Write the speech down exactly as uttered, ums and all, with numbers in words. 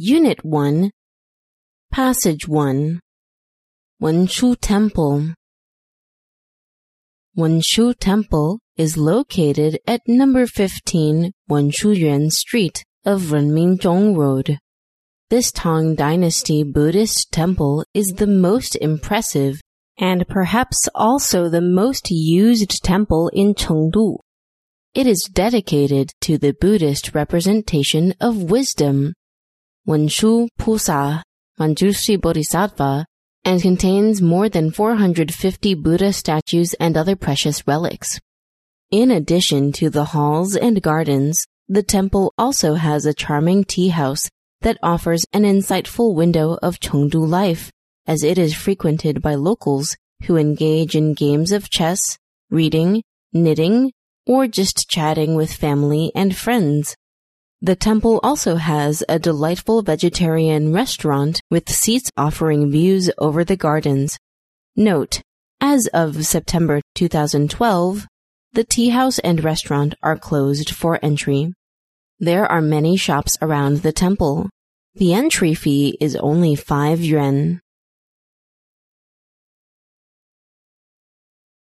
Unit one, Passage one, Wenshu Temple. Wenshu Temple is located at number fifteen Wenshuyuan Street of Renminzhong Road. This Tang Dynasty Buddhist temple is the most impressive and perhaps also the most used temple in Chengdu. It is dedicated to the Buddhist representation of wisdom, Wenshu Pusa, Manjushri Bodhisattva, and contains more than four hundred fifty Buddha statues and other precious relics. In addition to the halls and gardens, the temple also has a charming tea house that offers an insightful window of Chengdu life, as it is frequented by locals who engage in games of chess, reading, knitting, or just chatting with family and friends. The temple also has a delightful vegetarian restaurant with seats offering views over the gardens. Note, as of September two thousand twelve, the tea house and restaurant are closed for entry. There are many shops around the temple. The entry fee is only five yuan.